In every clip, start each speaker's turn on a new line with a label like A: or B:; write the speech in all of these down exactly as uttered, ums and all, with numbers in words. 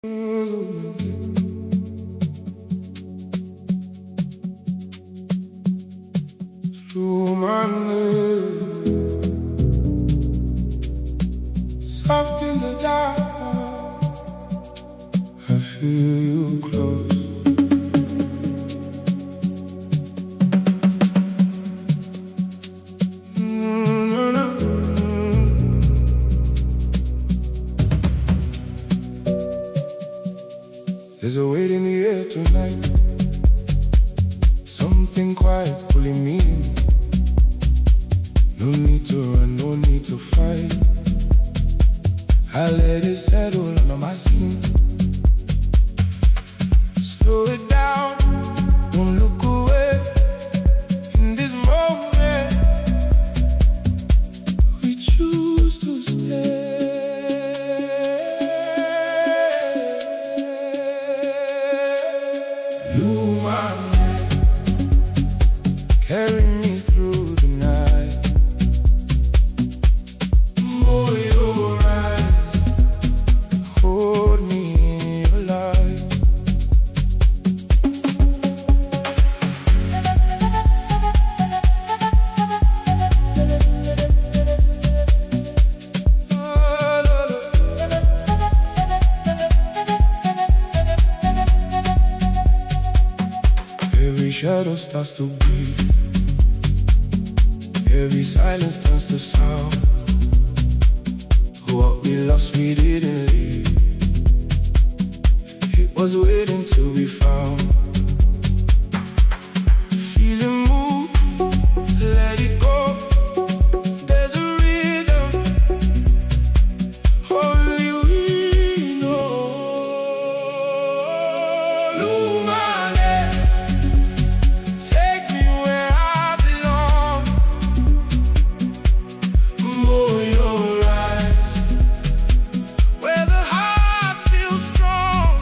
A: Through my neck, soft in the dark, I feel you close. There's a weight in the air tonight, something quiet pulling me in. No need to run, no need to fight. I let it settle under my skin. Slow it down, don't look away. In this moment, we choose to stay. You, my man, carry me through the night. More your eyes, hold me in your light. Every shadow starts to breathe, every silence turns to sound. What we lost we didn't leave, it was waiting to be found. Feel it move, let it go. There's a rhythm, only we know. Lumane, take me where I belong. More your eyes, where the heart feels strong.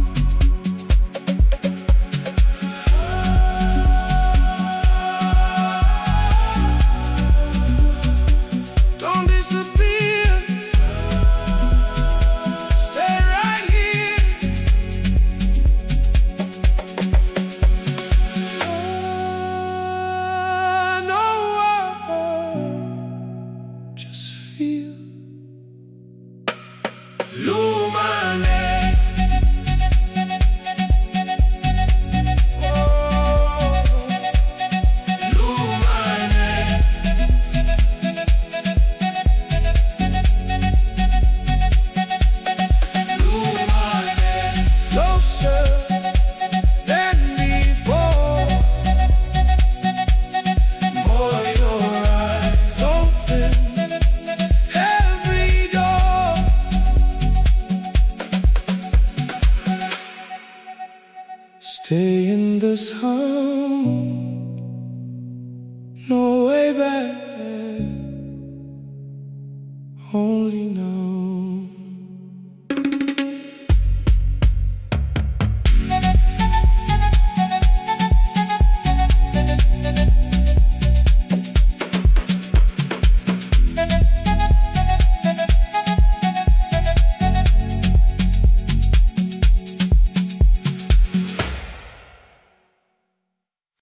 A: Don't disappear, stay right here. I know, just feel Lumane. Oh, Lumane. Lumane. Closer than before. More your eyes open every door. Stay in the sun.